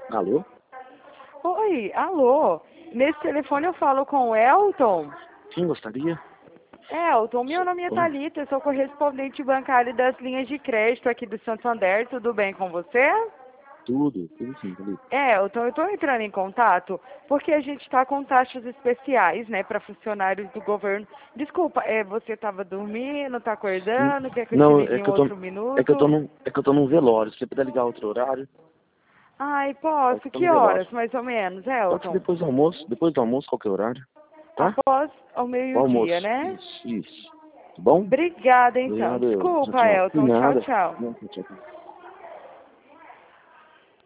Alô? Oi, alô. Nesse telefone eu falo com o Elton. Quem gostaria? Elton, meu nome é Oi? Thalita, eu sou correspondente bancário das linhas de crédito aqui do Santander. Tudo bem com você? Tudo sim, Thalita. Elton, eu estou entrando em contato porque a gente está com taxas especiais, né, para funcionários do governo. Desculpa, você estava dormindo, está acordando? Quer que eu te Não, ligue em outro minuto? é que eu tô num velório. Se você puder ligar outro horário, Ai, é que posso. eu tô no Que velório. horas, mais ou menos, Pode ser Elton? depois do almoço, qualquer horário, tá? Após ao O meio-dia, almoço. né? Isso. Tá bom? Obrigada, então. Obrigado, eu. Tchau, Desculpa, tchau. De Elton. Tchau, nada. tchau. Não, tchau, tchau.